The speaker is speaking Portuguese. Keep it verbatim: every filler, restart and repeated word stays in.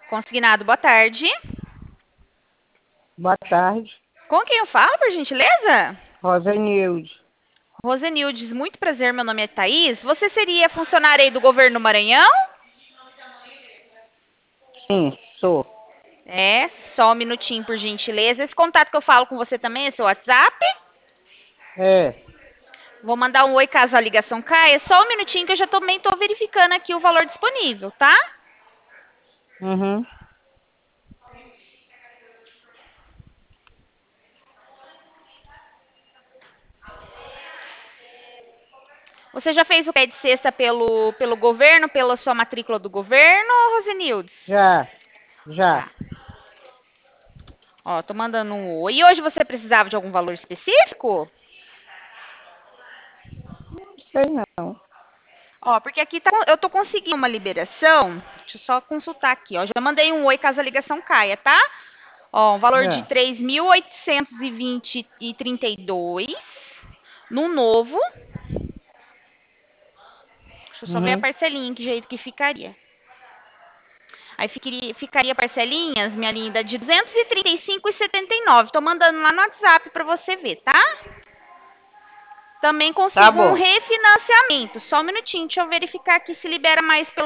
Consignado, boa tarde. Boa tarde, Com quem eu falo, por gentileza? Rosa Nilde. Rosenildes, muito prazer, meu nome é Thaís. Você seria funcionária aí do governo Maranhão? Sim, sou. É, só um minutinho, por gentileza. Esse contato que eu falo com você também é seu WhatsApp? É. Vou mandar um oi caso a ligação caia. Só um minutinho que eu já também estou verificando aqui o valor disponível, tá? Uhum. Você já fez o pé de cesta pelo, pelo governo, pela sua matrícula do governo, Rosenildes? Já, já. Já. Ó, tô mandando um oi. E hoje você precisava de algum valor específico? Não sei não. Ó, porque aqui tá, eu tô conseguindo uma liberação. Deixa eu só consultar aqui, ó. Já mandei um oi caso a ligação caia, tá? Ó, um valor de Já. três mil oitocentos e vinte e trinta e dois no novo. Deixa eu só ver a Uhum. parcelinha, que jeito que ficaria. Aí ficaria, ficaria parcelinhas, minha linda, de duzentos e trinta e cinco reais e setenta e nove. Tô mandando lá no WhatsApp para você ver, tá? Também Tá consigo um bom. refinanciamento. Só um minutinho, deixa eu verificar aqui se libera mais pelo